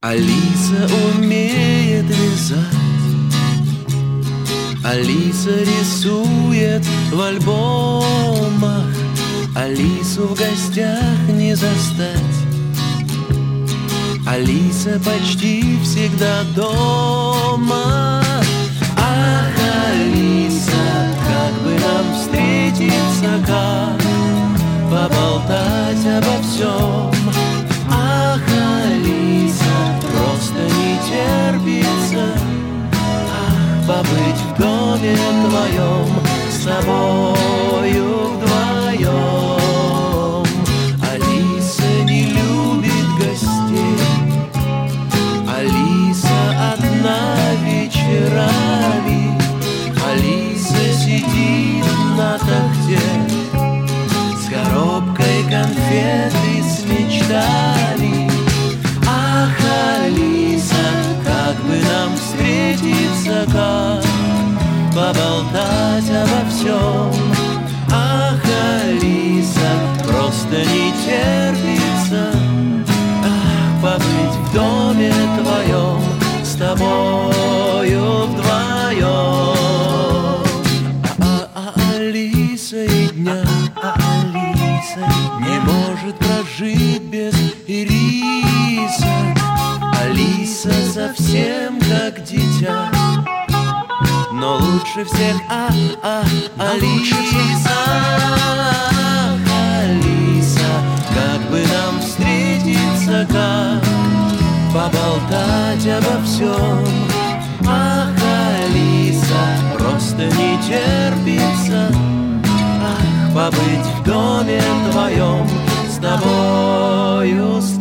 Алиса умеет вязать, Алиса рисует в альбомах, Алису в гостях не застать. Алиса почти всегда дома. Ах, Алиса, как бы нам встретиться, как поболтать обо всем. Ах, Алиса, просто не терпится, ах, побыть в доме твоем с тобою вдвоем. Алиса не любит гостей, Алиса одна вечерами, Алиса сидит на тахте с коробкой конфет и с мечтами. Ах, Алиса, как бы нам встретиться, как поболтать обо всем. Ах, Алиса, просто не терпится, ах, побыть в доме твоем с тобою вдвоем. Алиса и дня, Алиса не может прожить без ириса. Алиса совсем как дитя, но лучше всех Алиса. Алиса, как бы нам встретиться, как поболтать обо всем. Ах, Алиса, просто не терпится, ах, побыть в доме твоем с тобою.